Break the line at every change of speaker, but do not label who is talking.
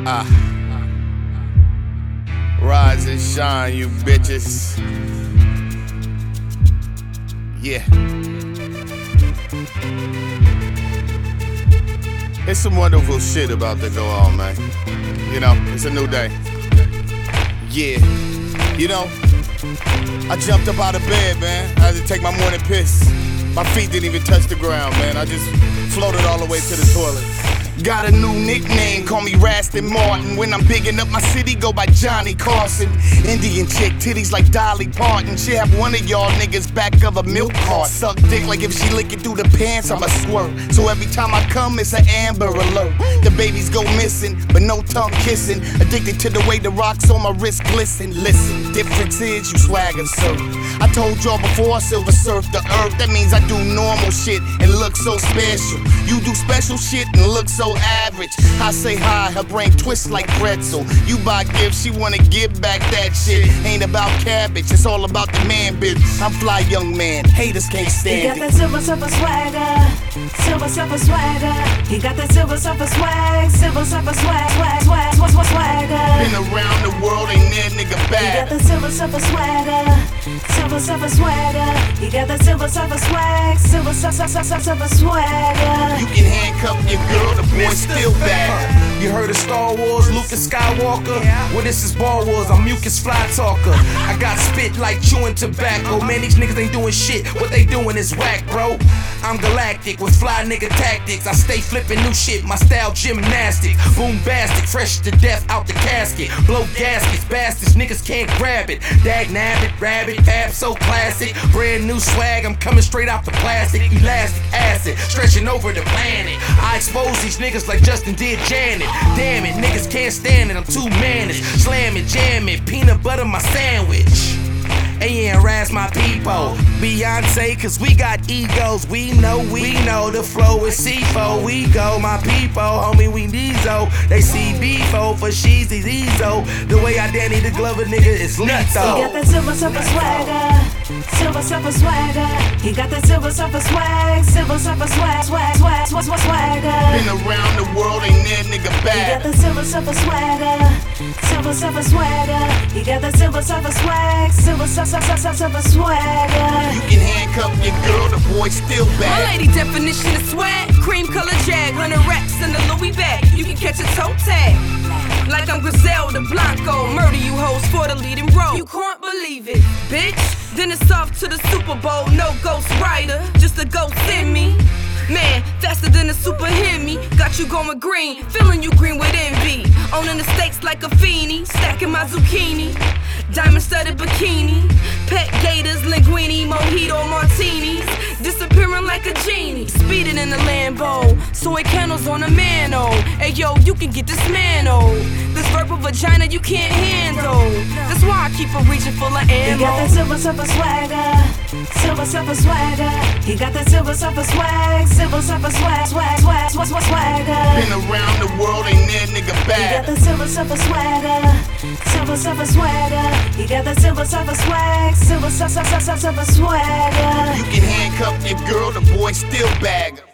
Rise and shine, you bitches. Yeah. It's some wonderful shit about to go on, man. You know, it's a new day. Yeah. You know, I jumped up out of bed, man. I had to take my morning piss. My feet didn't even touch the ground, man. I just floated all the way to the toilet. Got a new nickname, call me Raston Martin. When I'm bigging up my city, go by Johnny Carson. Indian chick, titties like Dolly Parton. She have one of y'all niggas back of a milk cart. Suck dick like if she lick it through the pants, I'm a squirt. So every time I come, it's an Amber Alert. The babies go missing, but no tongue kissing. Addicted to the way the rocks on my wrist glisten. Listen, difference is you swag and surf. I told y'all before I silver surf the earth. That means I do normal shit and look so special. You do special shit and look so average. I say hi, her brain twists like pretzel. You buy gifts, she wanna give back that shit. Ain't about cabbage, it's all about the man, bitch. I'm fly young man, haters can't stand it.
He got that silver surfer swagger, silver surfer swagger. He got that silver surfer swag, silver surfer swag, swagger.
Been around the world, ain't that nigga bad.
He got that silver surfer swagger, silver surfer swagger. He got that silver surfer swag, silver surfer swagger.
You can handcuff your girl, the boy still bad.
You heard of Star Wars, Luke Skywalker? Well, this is Ball Wars, I'm Mucus Fly Talker. I got spit like chewing tobacco. Man, these niggas ain't doing shit, what they doing is whack, bro. I'm galactic with fly nigga tactics. I stay flipping new shit, my style gymnastic. Boombastic, fresh to death out the casket. Blow gaskets, bastards, niggas can't grab it. Dag nabbit, rabbit, fab so classic. Brand new swag, I'm coming straight out the plastic. Elastic acid, stretching over the planet. I expose these niggas like Justin did Janet. Damn it, niggas can't stand it, I'm too managed. Slam it, jam it, peanut butter my sandwich. And razz my people. Beyonce, cause we got egos. We know the flow is C4. We go, my people, homie, we Nizo. They see B4 for Sheezy, Ezo. The way I Danny the Glover, nigga, is nuts though.
He got that silver surfer swagger, silver surfer swagger. He got that silver surfer swag, silver surfer swagger.
Been around the world, ain't that nigga
He got
bad.
that silver surfer swagger, silver surfer swagger. He got that silver surfer swag, silver surfer swagger.
You can handcuff your girl, the boy still
My
bad.
lady definition of swag, cream color jag, 100 racks in the Louis bag. You can catch a toe tag, like I'm Griselda Blanco. Murder you hoes for the leading role. You can't believe it, bitch. Then it's off to the Super Bowl. No Ghost Rider, just a ghost in me. Man, faster than a super Hemi. Got you going green, feeling you green with envy. Owning the stakes like a fiend, stacking my zucchini. Diamond studded bikini, pet gators, linguine, mojito martinis. Disappearing like a genie, speeding in the Lambo. Soy candles on a mano. Hey yo, you can get this mano. This verbal vagina you can't handle. That's why I keep a region full of ammo.
He got that silver surfer swagger, silver surfer swagger. He got that silver surfer swag, silver surfer swagger.
Been around the world, ain't that nigga
He got
bad.
that silver surfer swagger, silver surfer swagger. He got that silver surfer swag, silver surfer swagger.
You can handcuff your girl, the boy still bag.